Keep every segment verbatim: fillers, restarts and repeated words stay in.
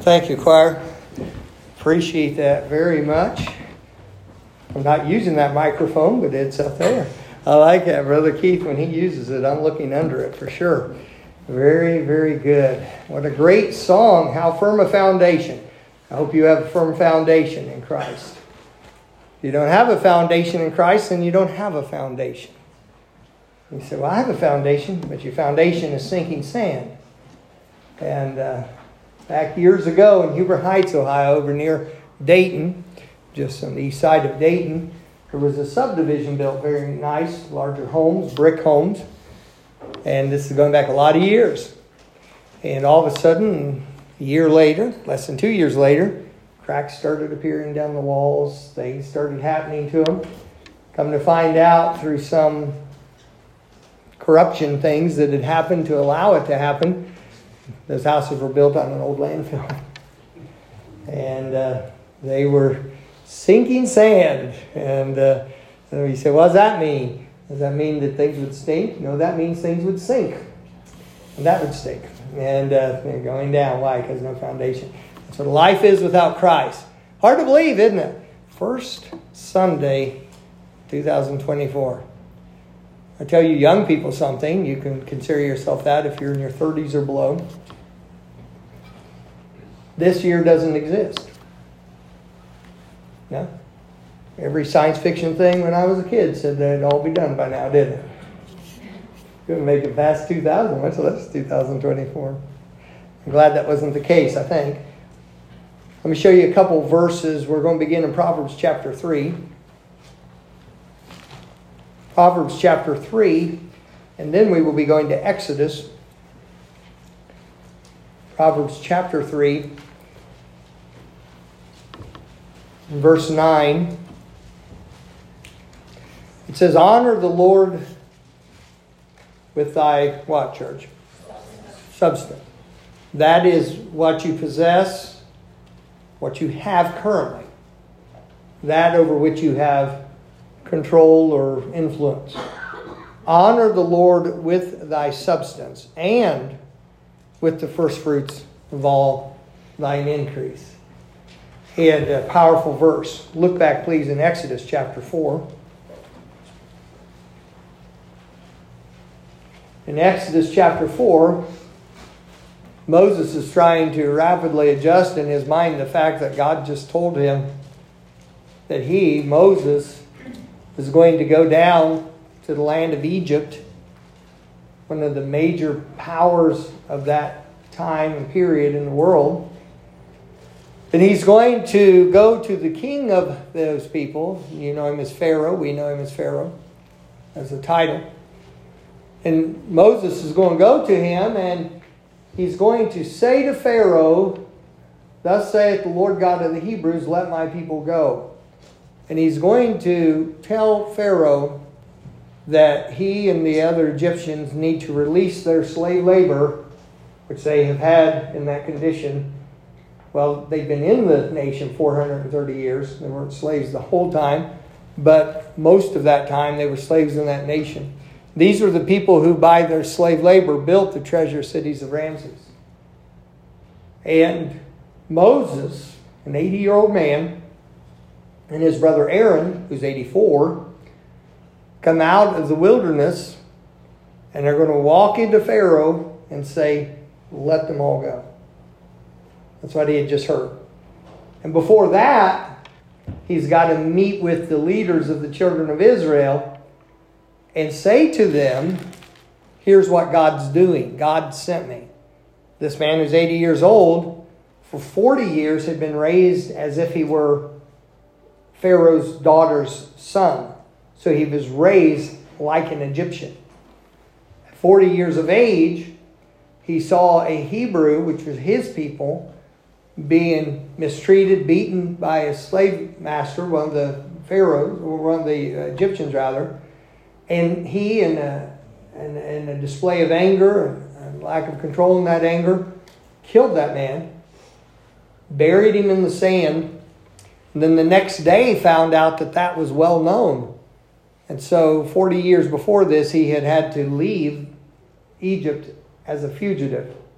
Thank you, choir. Appreciate that very much. I'm not using that microphone, but it's up there. I like that, Brother Keith. When he uses it, I'm looking under it for sure. Very, very good. What a great song. How firm a foundation. I hope you have a firm foundation in Christ. If you don't have a foundation in Christ, then you don't have a foundation. You say, well, I have a foundation, but your foundation is sinking sand. And uh, back years ago in Huber Heights, Ohio, over near Dayton, just on the east side of Dayton, there was a subdivision built, very nice, larger homes, brick homes. And this is going back a lot of years. And all of a sudden, a year later, less than two years later, cracks started appearing down the walls. Things started happening to them. Come to find out through some corruption things that had happened to allow it to happen, those houses were built on an old landfill. And uh, they were sinking sand. And uh, so you say, what does that mean? Does that mean that things would stink? No, that means things would sink. And that would stink. And uh, they're going down. Why? Because no foundation. That's what life is without Christ. Hard to believe, isn't it? First Sunday, two thousand twenty-four. I tell you young people something. You can consider yourself that if you're in your thirties or below. This year doesn't exist. No? Every science fiction thing when I was a kid said that it'd all be done by now, didn't it? Couldn't make it past two thousand. So that's two thousand twenty-four. I'm glad that wasn't the case, I think. Let me show you a couple verses. We're going to begin in Proverbs chapter three. Proverbs chapter three, and then we will be going to Exodus. Proverbs chapter three, verse nine. It says, honor the Lord with thy, what, church? Substance. That is what you possess, what you have currently. That over which you have control or influence. Honor the Lord with thy substance and with the first fruits of all thine increase. And a powerful verse. Look back, please, in Exodus chapter four. In Exodus chapter four, Moses is trying to rapidly adjust in his mind the fact that God just told him that he, Moses, is going to go down to the land of Egypt, one of the major powers of that time and period in the world. And he's going to go to the king of those people. You know him as Pharaoh. We know him as Pharaoh as a title. And Moses is going to go to him and he's going to say to Pharaoh, thus saith the Lord God of the Hebrews, let my people go. And he's going to tell Pharaoh that he and the other Egyptians need to release their slave labor, which they have had in that condition. Well, they've been in the nation four hundred thirty years. They weren't slaves the whole time, but most of that time they were slaves in that nation. These were the people who, by their slave labor, built the treasure cities of Ramses. And Moses, an eighty-year-old man, and his brother Aaron, who's eighty-four, come out of the wilderness and they're going to walk into Pharaoh and say, let them all go. That's what he had just heard. And before that, he's got to meet with the leaders of the children of Israel and say to them, here's what God's doing. God sent me. This man who's eighty years old, for forty years had been raised as if he were Pharaoh's daughter's son. So he was raised like an Egyptian. At forty years of age, he saw a Hebrew, which was his people, being mistreated, beaten by a slave master, one of the pharaohs, or one of the Egyptians rather. And he, in a, in, in a display of anger and lack of control in that anger, killed that man, buried him in the sand, and then the next day found out that that was well known. And so forty years before this, he had had to leave Egypt as a fugitive.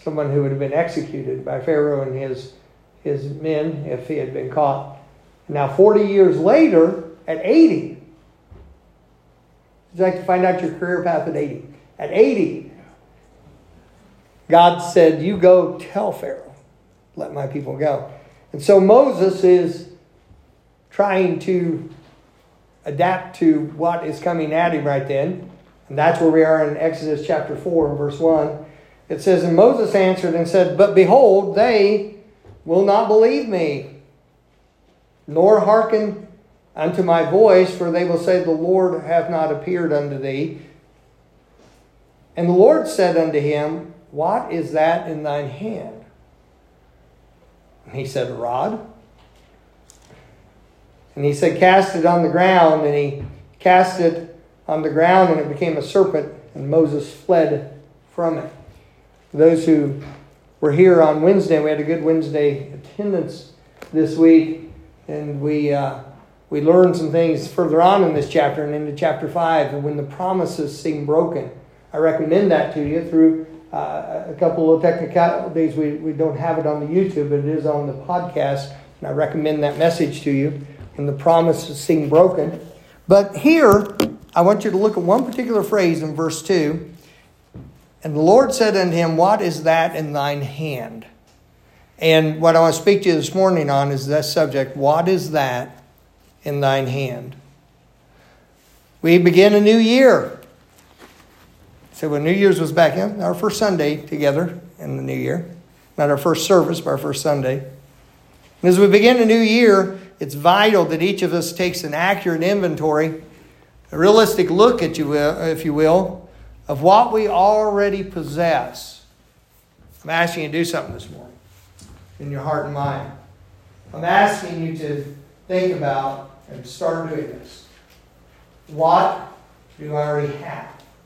someone who would have been executed by Pharaoh and his, his men if he had been caught. Now, forty years later, at eighty, would you like to find out your career path at eighty? At eighty, God said, you go tell Pharaoh, let my people go. And so Moses is trying to adapt to what is coming at him right then. And that's where we are in Exodus chapter four and verse one. It says, and Moses answered and said, but behold, they will not believe me, nor hearken unto my voice, for they will say, the Lord hath not appeared unto thee. And the Lord said unto him, what is that in thine hand? And he said, a rod. And he said, cast it on the ground. And he cast it on the ground, and it became a serpent, and Moses fled from it. For those who were here on Wednesday, we had a good Wednesday attendance this week, and we uh, we learned some things further on in this chapter and into chapter five, and when the promises seem broken. I recommend that to you through uh, a couple of technicalities. We, we don't have it on the YouTube, but it is on the podcast, and I recommend that message to you when the promises seem broken. But here, I want you to look at one particular phrase in verse two. And the Lord said unto him, what is that in thine hand? And what I want to speak to you this morning on is that subject. What is that in thine hand? We begin a new year. So when New Year's was back in, our first Sunday together in the new year. Not our first service, but our first Sunday. And as we begin a new year, it's vital that each of us takes an accurate inventory, a realistic look, at you, if you will, of what we already possess. I'm asking you to do something this morning in your heart and mind. I'm asking you to think about and start doing this. What do I already have?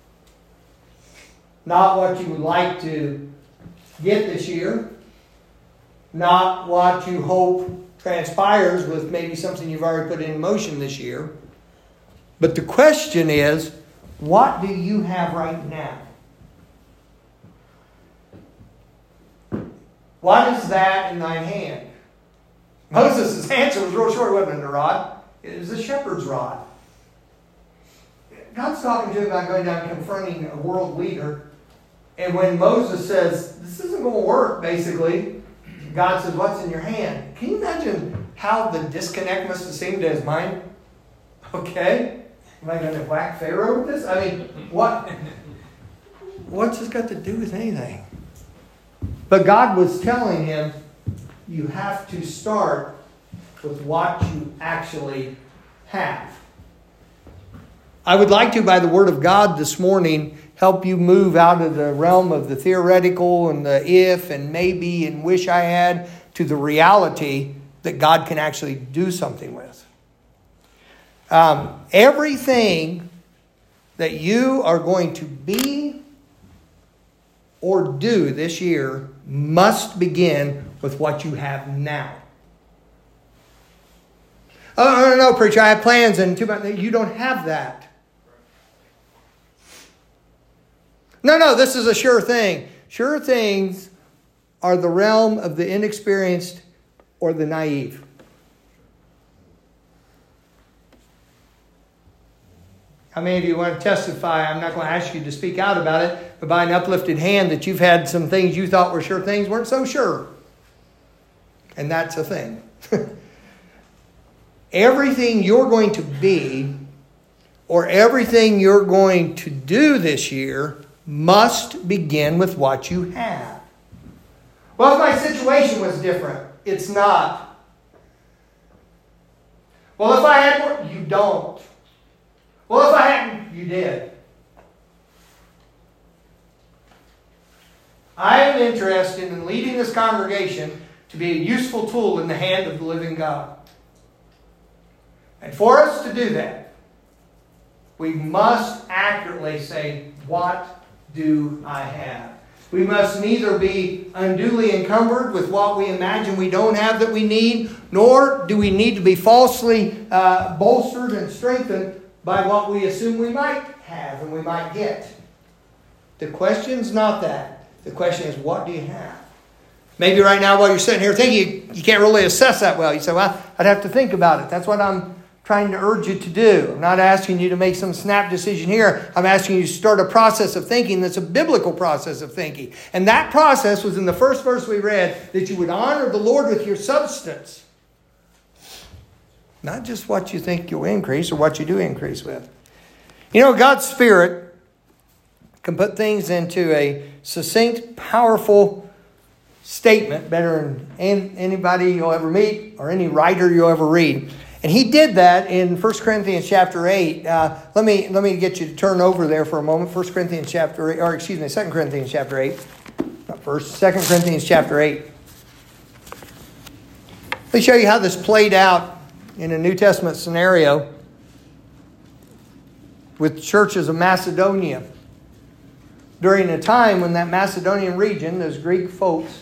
Not what you would like to get this year. Not what you hope transpires with maybe something you've already put in motion this year. But the question is, what do you have right now? What is that in thine hand? Moses' answer was real short. It wasn't a rod. It was a shepherd's rod. God's talking to him about going down and confronting a world leader. And when Moses says, this isn't going to work, basically, God says, what's in your hand? Can you imagine how the disconnect must have seemed to his mind? Okay. Am I going to whack Pharaoh with this? I mean, what? What's this got to do with anything? But God was telling him, you have to start with what you actually have. I would like to, by the Word of God this morning, help you move out of the realm of the theoretical and the if and maybe and wish I had to the reality that God can actually do something with. Um, everything that you are going to be or do this year must begin with what you have now. Oh, no, no, no, preacher, I have plans and too much. You don't have that. No, no, this is a sure thing. Sure things are the realm of the inexperienced or the naive. How many of you want to testify? I'm not going to ask you to speak out about it, but by an uplifted hand that you've had some things you thought were sure things weren't so sure. And that's a thing. Everything you're going to be or everything you're going to do this year must begin with what you have. Well, if my situation was different, it's not. Well, if I had more, you don't. Well, if I hadn't, you did. I am interested in leading this congregation to be a useful tool in the hand of the living God. And for us to do that, we must accurately say, what do I have? We must neither be unduly encumbered with what we imagine we don't have that we need, nor do we need to be falsely uh, bolstered and strengthened by what we assume we might have and we might get. The question's not that. The question is, what do you have? Maybe right now while you're sitting here thinking, you, you can't really assess that well. You say, well, I'd have to think about it. That's what I'm trying to urge you to do. I'm not asking you to make some snap decision here. I'm asking you to start a process of thinking that's a biblical process of thinking. And that process was in the first verse we read, that you would honor the Lord with your substance. Not just what you think you'll increase or what you do increase with. You know, God's Spirit can put things into a succinct, powerful statement better than anybody you'll ever meet or any writer you'll ever read. And he did that in First Corinthians chapter eight. Uh, let me let me get you to turn over there for a moment. First Corinthians chapter eight, or excuse me, Second Corinthians chapter eight. Not first, Second Corinthians chapter eight. Let me show you how this played out in a New Testament scenario with churches of Macedonia. During a time when that Macedonian region, those Greek folks,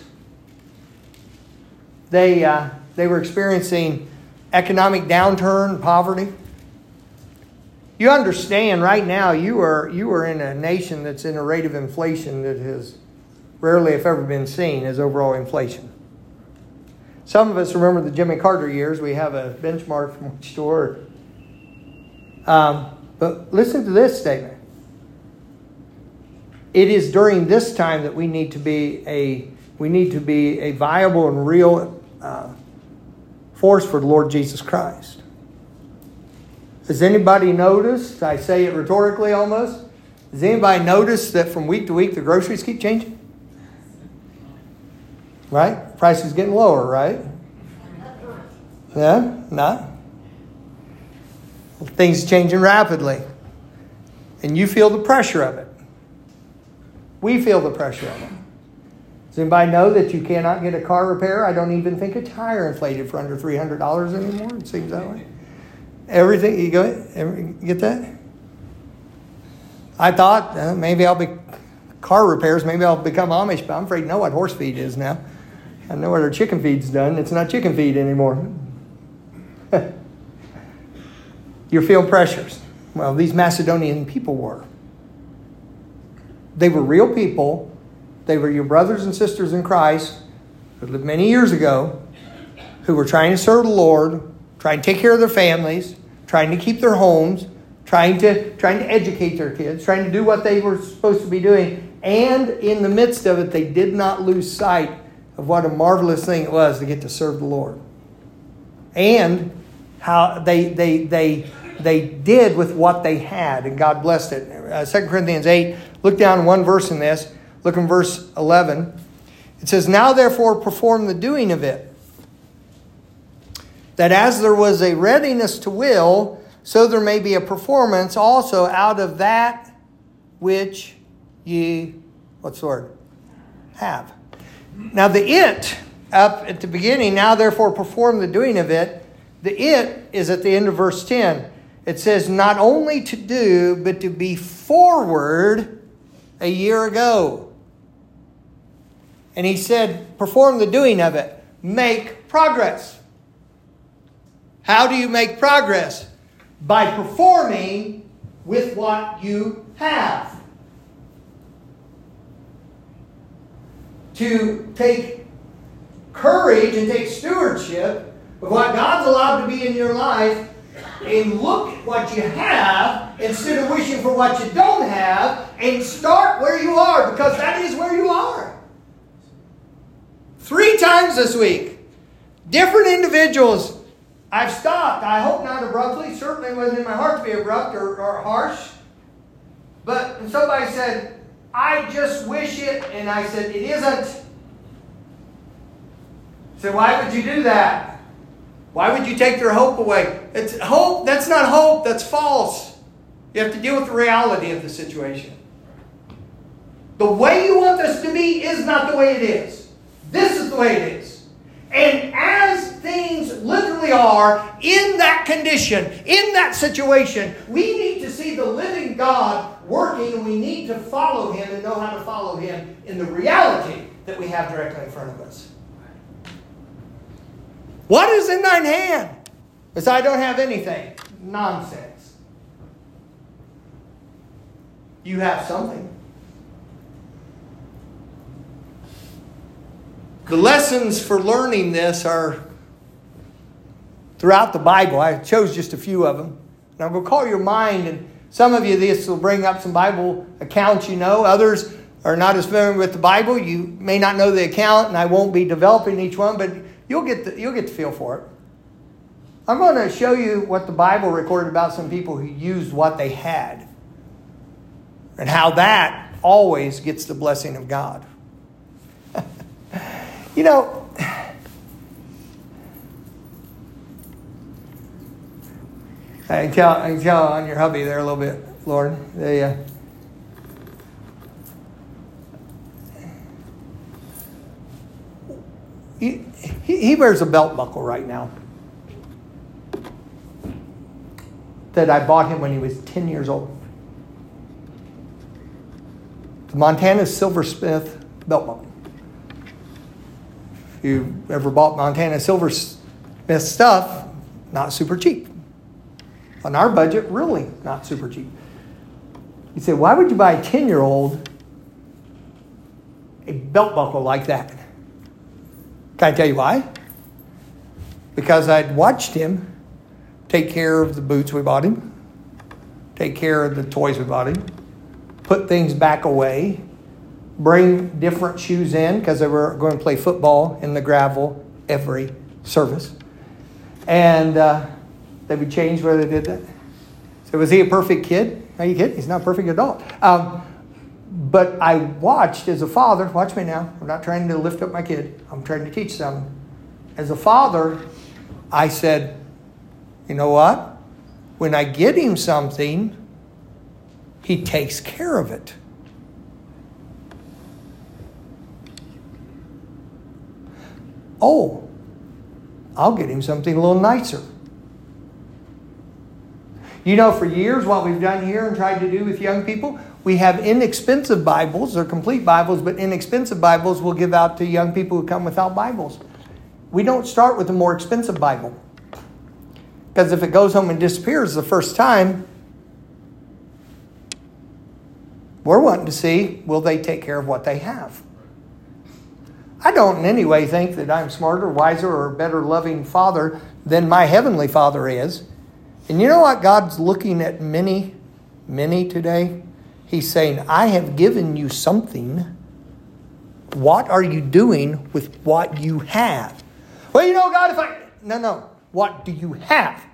they uh, they were experiencing economic downturn, poverty. You understand right now you are you are in a nation that's in a rate of inflation that has rarely, if ever, been seen as overall inflation. Some of us remember the Jimmy Carter years. We have a benchmark from which to work. Um, but listen to this statement. It is during this time that we need to be a we need to be a viable and real uh, force for the Lord Jesus Christ. Has anybody noticed? I say it rhetorically almost. Has anybody noticed that from week to week the groceries keep changing? Right? Price is getting lower, right? Yeah? Not? Things changing rapidly. And you feel the pressure of it. We feel the pressure of it. Does anybody know that you cannot get a car repair? I don't even think a tire inflated for under three hundred dollars anymore. It seems that way. Everything, you go, you get that? I thought uh, maybe I'll be, car repairs, maybe I'll become Amish, but I'm afraid to know what horse feed is now. I know what our chicken feed's done. It's not chicken feed anymore. You're feeling pressures. Well, these Macedonian people were. They were real people. They were your brothers and sisters in Christ who lived many years ago, who were trying to serve the Lord, trying to take care of their families, trying to keep their homes, trying to trying to educate their kids, trying to do what they were supposed to be doing. And in the midst of it, they did not lose sight of what a marvelous thing it was to get to serve the Lord. And how they they they they did with what they had, and God blessed it. Uh, Second Corinthians eight, look down one verse in this. Look in verse eleven. It says, now therefore perform the doing of it, that as there was a readiness to will, so there may be a performance also out of that which ye, what's the word? Have. Now the it, up at the beginning, now therefore perform the doing of it, the it is at the end of verse ten. It says, not only to do, but to be forward a year ago. And he said, perform the doing of it. Make progress. How do you make progress? By performing with what you have. To take courage and take stewardship of what God's allowed to be in your life and look at what you have instead of wishing for what you don't have and start where you are, because that is where you are. Three times this week, different individuals. I've stopped. I hope not abruptly. Certainly wasn't in my heart to be abrupt or, or harsh. But somebody said, I just wish it. And I said, it isn't. So why would you do that? Why would you take their hope away? It's hope. That's not hope. That's false. You have to deal with the reality of the situation. The way you want this to be is not the way it is. This is the way it is. And as things literally are, in that condition, in that situation, we need to see the living God working, and we need to follow Him and know how to follow Him in the reality that we have directly in front of us. What is in thine hand? Because I don't have anything. Nonsense. You have something. the lessons for learning this are throughout the Bible. I chose just a few of them. And I'm going to call your mind, and some of you, this will bring up some Bible accounts you know. Others are not as familiar with the Bible. You may not know the account, and I won't be developing each one, but you'll get the, you'll get the feel for it. I'm going to show you what the Bible recorded about some people who used what they had, and how that always gets the blessing of God. You know, I can tell, I can tell on your hubby there a little bit, Lauren. They, uh, he, he wears a belt buckle right now that I bought him when he was ten years old. The Montana Silversmith belt buckle. If you ever bought Montana Silversmith stuff, not super cheap. On our budget, really not super cheap. You say, why would you buy a ten-year-old a belt buckle like that? Can I tell you why? Because I'd watched him take care of the boots we bought him, take care of the toys we bought him, put things back away, bring different shoes in because they were going to play football in the gravel every service. And uh, they would change where they did that. So was he a perfect kid? Are you kidding? He's not a perfect adult. Um, but I watched as a father, watch me now. I'm not trying to lift up my kid. I'm trying to teach them. As a father, I said, you know what? When I get him something, he takes care of it. Oh, I'll get him something a little nicer. You know, for years, what we've done here and tried to do with young people, we have inexpensive Bibles. They're complete Bibles, but inexpensive Bibles we'll give out to young people who come without Bibles. We don't start with a more expensive Bible. Because if it goes home and disappears the first time, we're wanting to see, will they take care of what they have? I don't in any way think that I'm smarter, wiser, or a better loving father than my heavenly Father is. And you know what God's looking at many, many today? He's saying, I have given you something. What are you doing with what you have? Well, you know, God, if I... No, no. What do you have?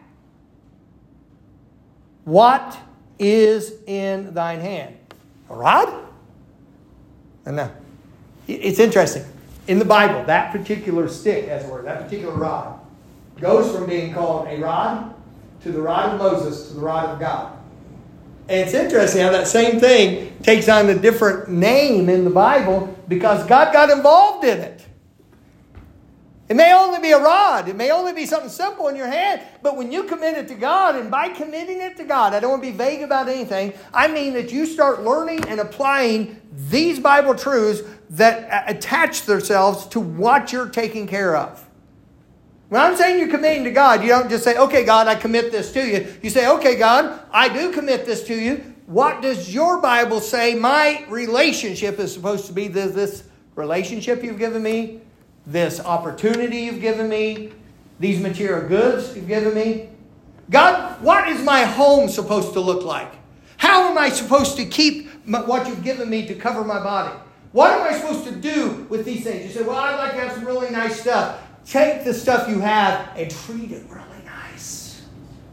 What is in thine hand? A rod? No, no. It's interesting. In the Bible, that particular stick, as it were, that particular rod, goes from being called a rod to the rod of Moses to the rod of God. And it's interesting how that same thing takes on a different name in the Bible because God got involved in it. It may only be a rod. It may only be something simple in your hand. But when you commit it to God, and by committing it to God, I don't want to be vague about anything. I mean that you start learning and applying these Bible truths that attach themselves to what you're taking care of. When I'm saying you're committing to God, you don't just say, okay, God, I commit this to you. You say, okay, God, I do commit this to you. What does your Bible say my relationship is supposed to be? This, this relationship you've given me, this opportunity you've given me, these material goods you've given me. God, what is my home supposed to look like? How am I supposed to keep what you've given me to cover my body? What am I supposed to do with these things? You say, well, I'd like to have some really nice stuff. Take the stuff you have and treat it really nice.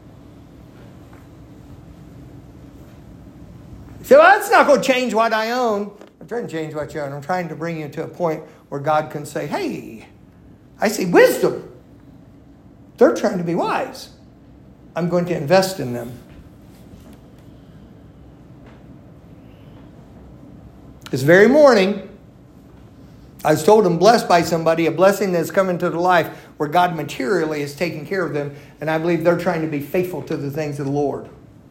You say, well, that's not going to change what I own. I'm trying to change what you own. I'm trying to bring you to a point where God can say, hey, I see wisdom. They're trying to be wise. I'm going to invest in them. This very morning, I was told I'm blessed by somebody, a blessing that's come into their life where God materially is taking care of them. And I believe they're trying to be faithful to the things of the Lord.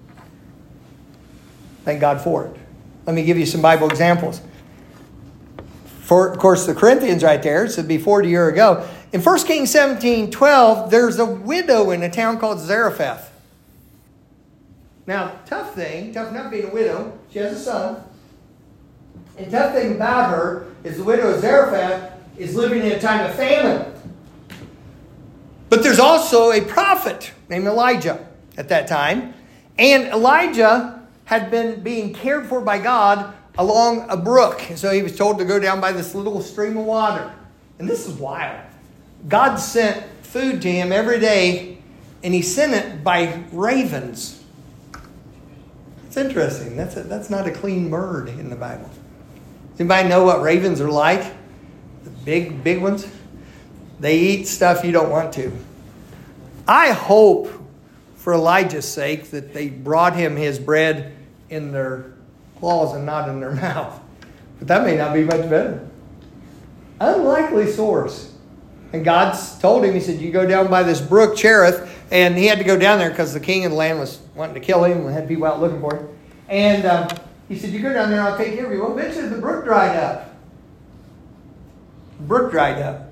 Thank God for it. Let me give you some Bible examples. For, of course, the Corinthians right there, it said before a year ago. In First Kings seventeen twelve, there's a widow in a town called Zarephath. Now, tough thing, tough enough being a widow. She has a son. And tough thing about her is the widow of Zarephath, is living in a time of famine. But there's also a prophet named Elijah at that time. And Elijah had been being cared for by God along a brook. And so he was told to go down by this little stream of water. And this is wild. God sent food to him every day, and he sent it by ravens. It's interesting. That's a, that's not a clean bird in the Bible. Does anybody know what ravens are like? The big, big ones? They eat stuff you don't want to. I hope, for Elijah's sake, that they brought him his bread in their claws and not in their mouth. But that may not be much better. Unlikely source. And God told him, he said, you go down by this brook, Cherith. And he had to go down there because the king of the land was wanting to kill him and had people out looking for him. And um, he said, you go down there and I'll take care of you. Well, eventually the brook dried up. The brook dried up.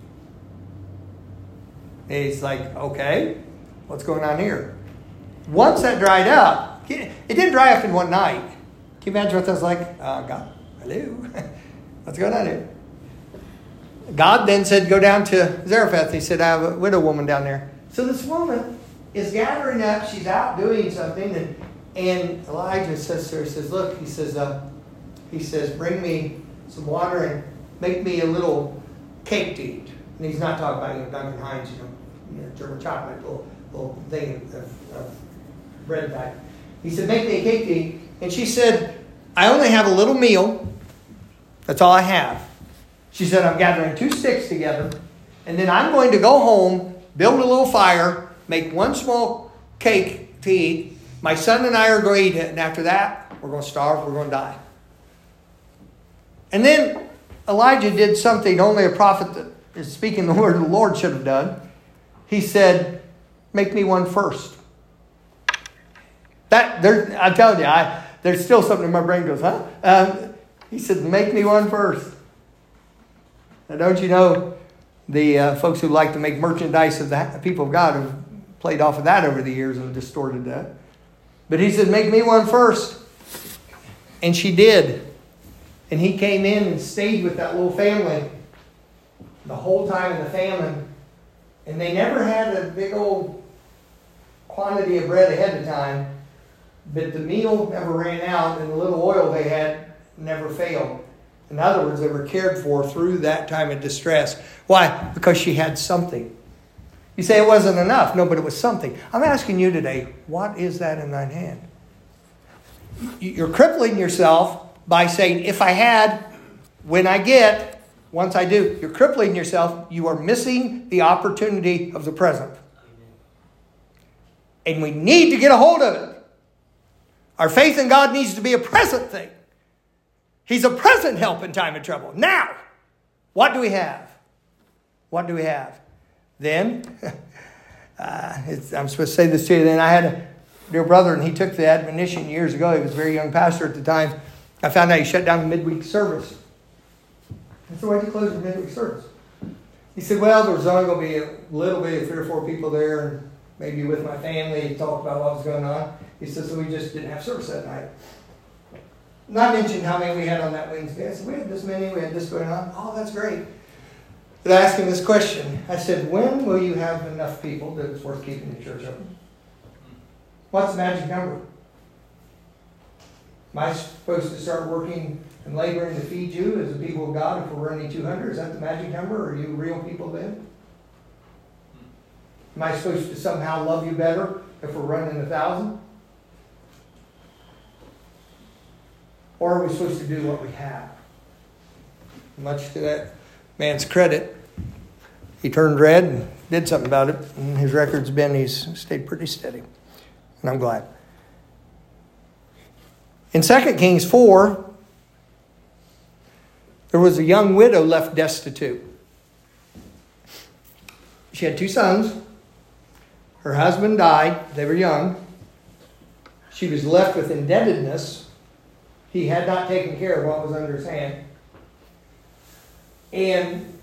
And he's like, okay, what's going on here? Once that dried up, it didn't dry up in one night. Can you imagine what that was like? Uh, God, hello. What's going on here? God then said, go down to Zarephath. He said, I have a widow woman down there. So this woman is gathering up. She's out doing something. And, and Elijah says to her, he says, look, he says, uh, he says, bring me some water and make me a little cake to eat. And he's not talking about, you know, Duncan Hines, you know, you know German chocolate, little, little thing of, of bread type. He said, make me a cake to eat. And she said, I only have a little meal. That's all I have. She said, I'm gathering two sticks together, and then I'm going to go home, build a little fire, make one small cake to eat. My son and I are going to eat it, and after that, we're going to starve, we're going to die. And then Elijah did something only a prophet that is speaking the word of the Lord should have done. He said, make me one first. That there, I tell you, I, there's still something in my brain goes, huh? Um, he said, make me one first. Now, don't you know the uh, folks who like to make merchandise of the people of God have played off of that over the years and distorted that. But he said, make me one first. And she did. And he came in and stayed with that little family the whole time in the famine. And they never had a big old quantity of bread ahead of time. But the meal never ran out, and the little oil they had never failed. In other words, they were cared for through that time of distress. Why? Because she had something. You say it wasn't enough. No, but it was something. I'm asking you today, what is that in thine hand? You're crippling yourself by saying, if I had, when I get, once I do. You're crippling yourself. You are missing the opportunity of the present. And we need to get a hold of it. Our faith in God needs to be a present thing. He's a present help in time of trouble. Now, what do we have? What do we have? Then, uh, it's, I'm supposed to say this to you. Then I had a dear brother, and he took the admonition years ago. He was a very young pastor at the time. I found out he shut down the midweek service. I said, why'd you close the midweek service? He said, well, there was only going to be a little bit of three or four people there, and maybe with my family. He talked about what was going on. He said, so we just didn't have service that night. Not mentioning how many we had on that Wednesday. I said, we had this many, we had this going on. Oh, that's great. But I asked him this question. I said, when will you have enough people that it's worth keeping the church open? What's the magic number? Am I supposed to start working and laboring to feed you as the people of God if we're running two hundred? Is that the magic number? Or are you real people then? Am I supposed to somehow love you better if we're running a thousand? Or are we supposed to do what we have? Much to that man's credit, he turned red and did something about it. And his record's been, he's stayed pretty steady. And I'm glad. In Second Kings four, there was a young widow left destitute. She had two sons. Her husband died. They were young. She was left with indebtedness. He had not taken care of what was under his hand. And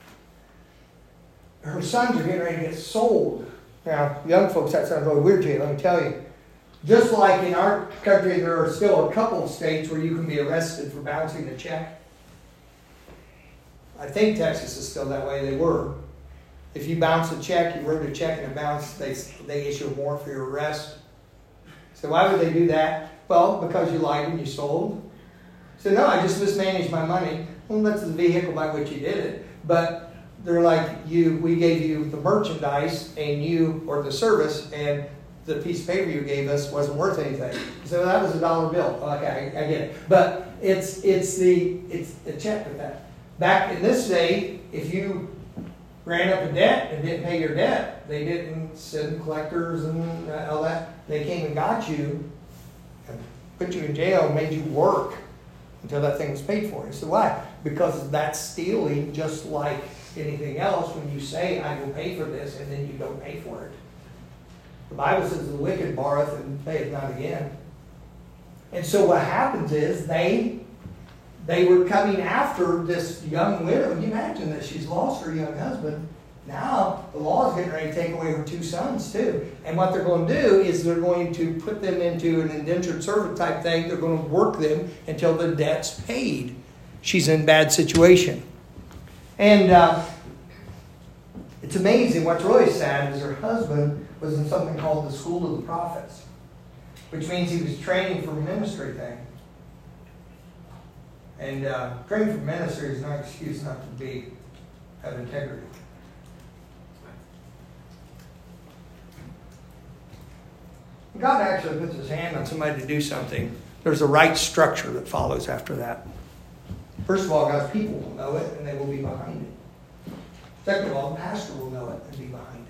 her sons are getting ready to get sold. Now, young folks, that sounds really weird to you, let me tell you. Just like in our country, there are still a couple of states where you can be arrested for bouncing a check. I think Texas is still that way. They were. If you bounce a check, you wrote a check and it bounced, they, they issue a warrant for your arrest. So why would they do that? Well, because you lied and you stole. So no, I just mismanaged my money. Well, that's the vehicle by which you did it. But they're like, you, we gave you the merchandise and you, or the service, and the piece of paper you gave us wasn't worth anything. So that was a dollar bill. Okay, I, I get it. But it's it's the it's a check with that. Back in this day, if you ran up a debt and didn't pay your debt, they didn't send collectors and all that. They came and got you and put you in jail and made you work until that thing was paid for. So why? Because that's stealing, just like anything else. When you say, I will pay for this, and then you don't pay for it. The Bible says the wicked borroweth and payeth not again. And so what happens is they they were coming after this young widow. Can you imagine that she's lost her young husband? Now the law is getting ready to take away her two sons too. And what they're going to do is they're going to put them into an indentured servant type thing. They're going to work them until the debt's paid. She's in a bad situation. And uh, it's amazing. What's really sad is her husband was in something called the School of the Prophets, which means he was training for a ministry thing. And uh, training for ministry is no excuse not to be have integrity. God actually puts his hand on somebody to do something. There's a right structure that follows after that. First of all, God's people will know it and they will be behind it. Second of all, the pastor will know it and be behind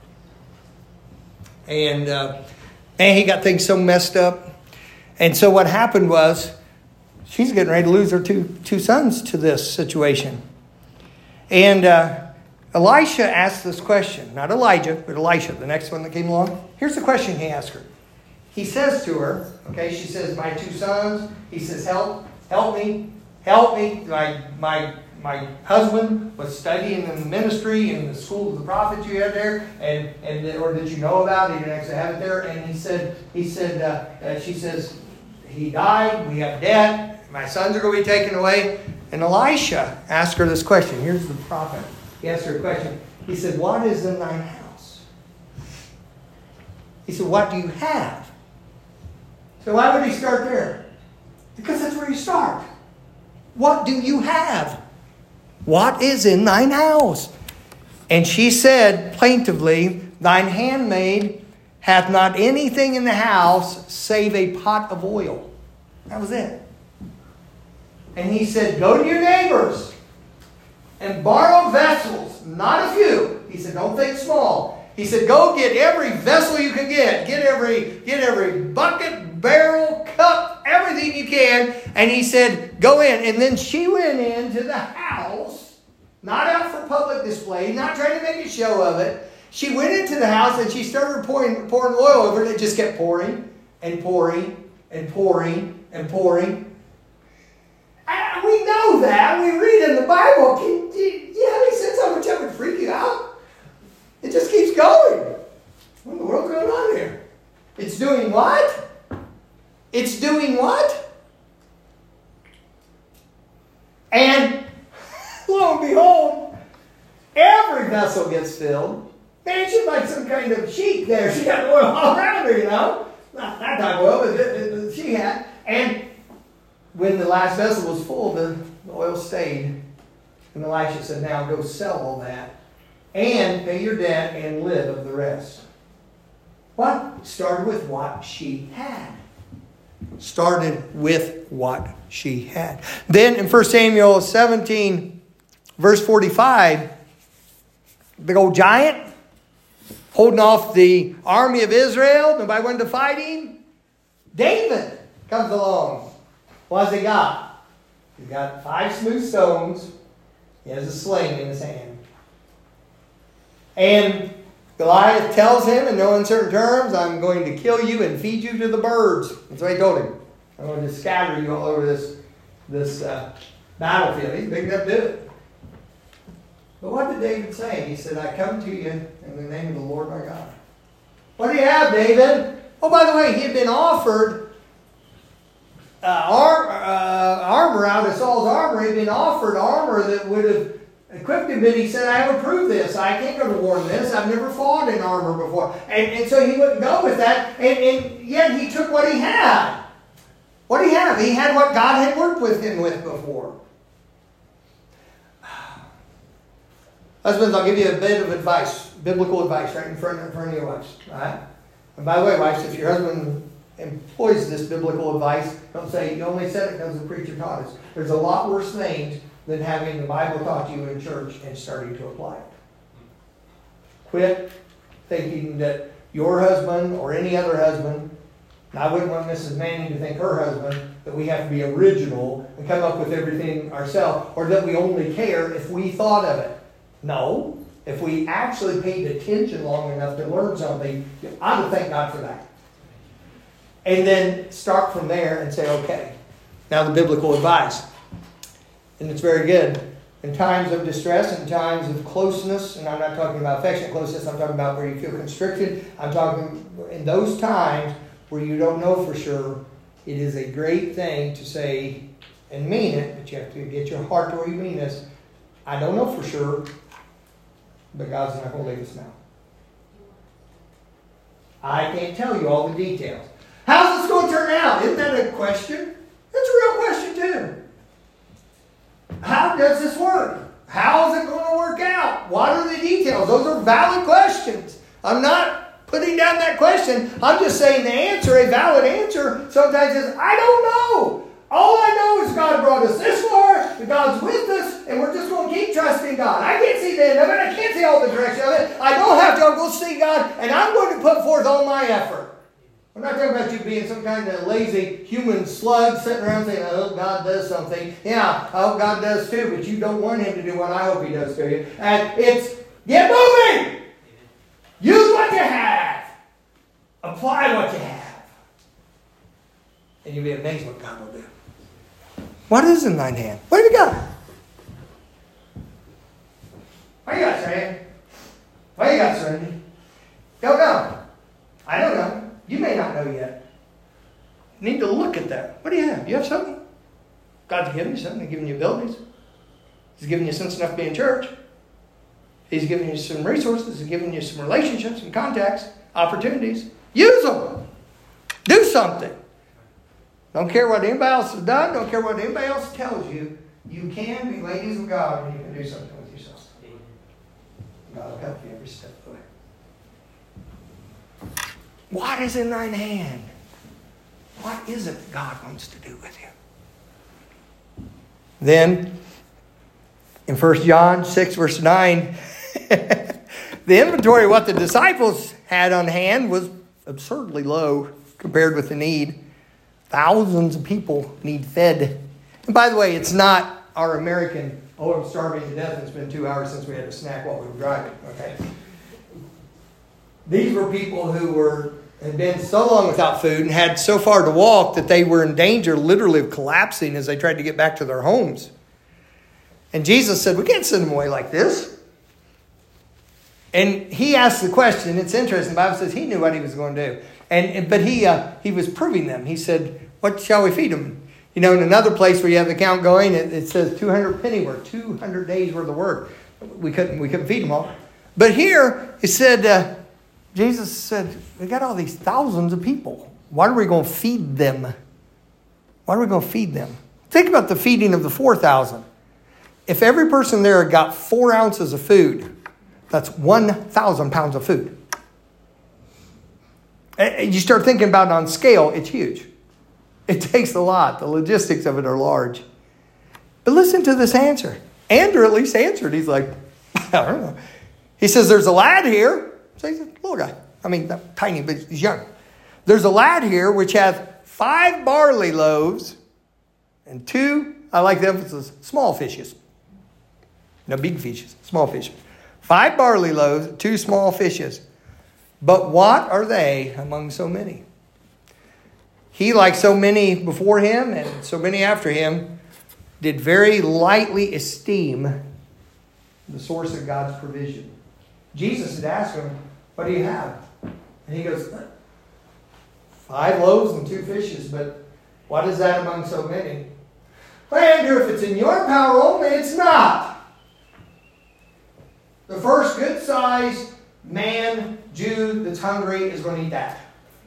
it. And uh, man, he got things so messed up. And so what happened was, she's getting ready to lose her two, two sons to this situation. And uh, Elisha asked this question. Not Elijah, but Elisha, the next one that came along. Here's the question he asked her. He says to her, okay, she says, my two sons. He says, help, help me, help me. My, my, my husband was studying in the ministry in the school of the prophets you had there, and, and or did you know about it? He didn't actually have it there. And he said, he said, uh, uh, she says, he died, we have debt, my sons are going to be taken away. And Elisha asked her this question. Here's the prophet. He asked her a question. He said, what is in thine house? He said, what do you have? So why would he start there? Because that's where you start. What do you have? What is in thine house? And she said plaintively, thine handmaid hath not anything in the house save a pot of oil. That was it. And he said, go to your neighbors and borrow vessels, not a few. He said, don't think small. He said, go get every vessel you can get. Get every, get every bucket, barrel, cup, everything you can. And he said, go in. And then she went into the house, not out for public display, not trying to make a show of it. She went into the house and she started pouring, pouring oil over it. It just kept pouring and pouring and pouring and pouring. And we know that. We read in the Bible. Can, yeah, he said something that would freak you out. It just keeps going. What in the world's going on here? It's doing what? It's doing what? And lo and behold, every vessel gets filled. Man, she's like some kind of sheep there. She got oil all around her, you know. Not that type of oil, but it, it, she had. And when the last vessel was full, the, the oil stayed. And Elisha said, now go sell all that and pay your debt and live of the rest. What? Started with what she had. Started with what she had. Then in First Samuel seventeen, verse forty-five, big old giant holding off the army of Israel. Nobody wanted to fight him. David comes along. What's he got? He's got five smooth stones. He has a sling in his hand. And Goliath tells him in no uncertain terms, I'm going to kill you and feed you to the birds. That's what he told him. I'm going to scatter you all over this, this uh, battlefield. He's big enough to do it. But what did David say? He said, I come to you in the name of the Lord my God. What do you have, David? Oh, by the way, he had been offered uh, arm, uh, armor out of Saul's armor. He'd been offered armor that would have equipped him, but he said, I haven't proved this. I can't go to war in this. I've never fought in armor before. And, and so he wouldn't go with that. And, and yet he took what he had. What did he have? He had what God had worked with him with before. Husbands, I'll give you a bit of advice, biblical advice, right in front of, front of your wives. All right? And by the way, wives, if your husband employs this biblical advice, don't say, you only said it because the preacher taught us. There's a lot worse things than having the Bible taught you in church and starting to apply it. Quit thinking that your husband or any other husband, and I wouldn't want Missus Manning to think her husband, that we have to be original and come up with everything ourselves, or that we only care if we thought of it. No. If we actually paid attention long enough to learn something, I would thank God for that. And then start from there and say, okay, now the biblical advice. And it's very good. In times of distress, in times of closeness, and I'm not talking about affectionate closeness, I'm talking about where you feel constricted. I'm talking in those times where you don't know for sure, it is a great thing to say and mean it, but you have to get your heart to where you mean this. I don't know for sure, but God's not going to leave us now. I can't tell you all the details. How's this going to turn out? Isn't that a question? That's a real question too. How does this work? How is it going to work out? What are the details? Those are valid questions. I'm not putting down that question. I'm just saying the answer, a valid answer, sometimes is, I don't know. All I know is God brought us this far, that God's with us, and we're just going to keep trusting God. I can't see the end of it. I can't see all the direction of it. I don't have to go see God, and I'm going to put forth all my effort. I'm not talking about you being some kind of lazy human slug sitting around saying, I hope God does something. Yeah, I hope God does too, but you don't want Him to do what I hope He does to you. And it's, get moving! Use what you have. Apply what you have. And you'll be amazed what God will do. What is in thine hand? What have you got? What you got, Sam? What you got, Serenity? Don't know. I don't know. You may not know yet. You need to look at that. What do you have? You have something? God's given you something. He's given you abilities. He's given you sense enough to be in church. He's given you some resources. He's given you some relationships, some contacts, opportunities. Use them. Do something. Don't care what anybody else has done. Don't care what anybody else tells you. You can be ladies of God and you can do something with yourself. God will help you every step of the way. What is in thine hand? What is it that God wants to do with you? Then, in First John six, verse nine, the inventory of what the disciples had on hand was absurdly low compared with the need. Thousands of people need fed. And by the way, it's not our American, oh, I'm starving to death. It's been two hours since we had a snack while we were driving. Okay. These were people who were had been so long without food and had so far to walk that they were in danger literally of collapsing as they tried to get back to their homes. And Jesus said, we can't send them away like this. And he asked the question. It's interesting. The Bible says he knew what he was going to do. And But he uh, he was proving them. He said, what shall we feed them? You know, in another place where you have the count going, it, it says two hundred penny worth, two hundred days worth of work. We couldn't, we couldn't feed them all. But here, it said, uh, Jesus said, we got all these thousands of people. Why are we going to feed them? Why are we going to feed them? Think about the feeding of the four thousand. If every person there got four ounces of food, that's one thousand pounds of food. And you start thinking about it on scale, it's huge. It takes a lot. The logistics of it are large. But listen to this answer. Andrew at least answered. He's like, I don't know. He says, there's a lad here. So he's a little guy. I mean, not tiny, but he's young. There's a lad here which hath five barley loaves and two, I like the emphasis, small fishes. No big fishes, small fishes. Five barley loaves, two small fishes. But what are they among so many? He, like so many before him and so many after him, did very lightly esteem the source of God's provision. Jesus had asked him, what do you have? And he goes, five loaves and two fishes. But What is that among so many? Well, Andrew, if it's in your power only, it's not. The first good-sized man, Jew that's hungry is going to eat that.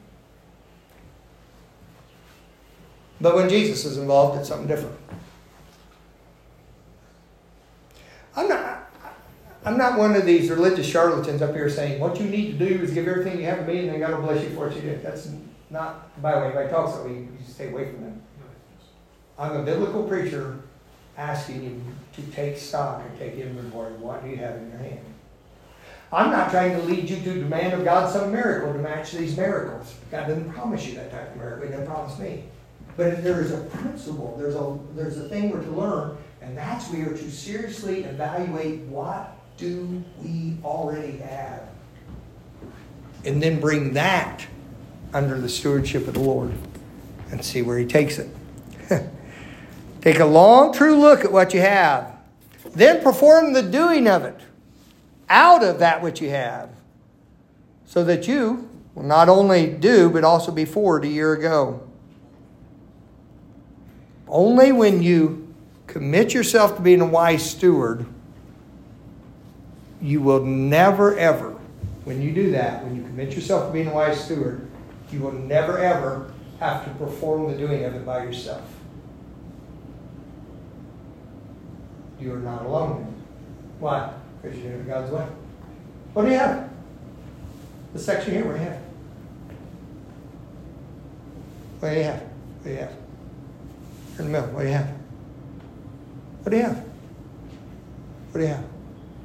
But when Jesus is involved, it's something different. I'm not, I'm not one of these religious charlatans up here saying, what you need to do is give everything you have to me and then God will bless you for what you do. That's not, by the way, if I talk so, you stay away from them. I'm a biblical preacher asking you to take stock and take inventory of what you have in your hand. I'm not trying to lead you to demand of God some miracle to match these miracles. God didn't promise you that type of miracle. He didn't promise me. But if there is a principle, there's a, there's a thing we're to learn, and that's we are to seriously evaluate what do we already have. And then bring that under the stewardship of the Lord and see where He takes it. Take a long, true look at what you have. Then perform the doing of it out of that which you have, so that you will not only do, but also be forward a year ago. Only when you commit yourself to being a wise steward, you will never, ever, when you do that, when you commit yourself to being a wise steward, you will never, ever have to perform the doing of it by yourself. You are not alone. Why? Because you're doing it God's way. What do you have? The section here, what do you have? What do you have? What do you have? In the middle, what do you have? What do you have? What do you have?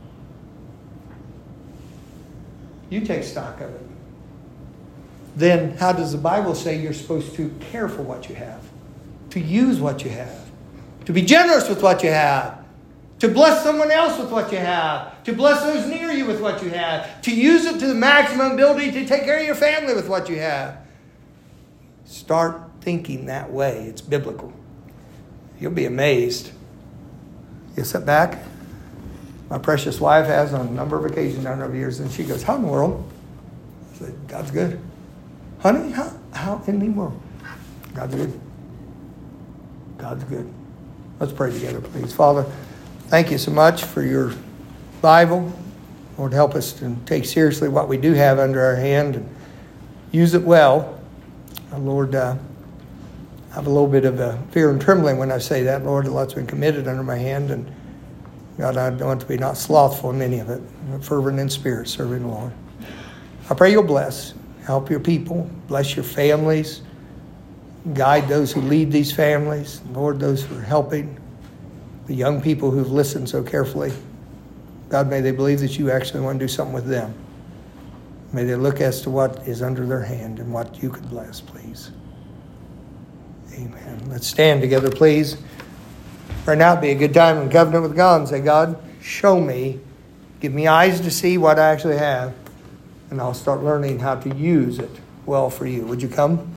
You take stock of it. Then how does the Bible say you're supposed to care for what you have? To use what you have? To be generous with what you have? To bless someone else with what you have? To bless those near you with what you have? To use it to the maximum ability to take care of your family with what you have? Start thinking that way. It's biblical. You'll be amazed. You sit back. My precious wife has on a number of occasions down over the years, and she goes, how in the world? I said, God's good. Honey, how, how in the world? God's good. God's good. Let's pray together, please. Father, thank you so much for your Bible. Lord, help us to take seriously what we do have under our hand and use it well. Lord, uh, I have a little bit of a fear and trembling when I say that. Lord, a lot's been committed under my hand, and God, I want to be not slothful in any of it, but fervent in spirit, serving the Lord. I pray you'll bless, help your people, bless your families, guide those who lead these families, Lord, those who are helping, the young people who've listened so carefully. God, may they believe that you actually want to do something with them. May they look as to what is under their hand and what you could bless, please. Amen. Let's stand together, please. Right now would be a good time in covenant with God and say, God, show me, give me eyes to see what I actually have, and I'll start learning how to use it well for you. Would you come?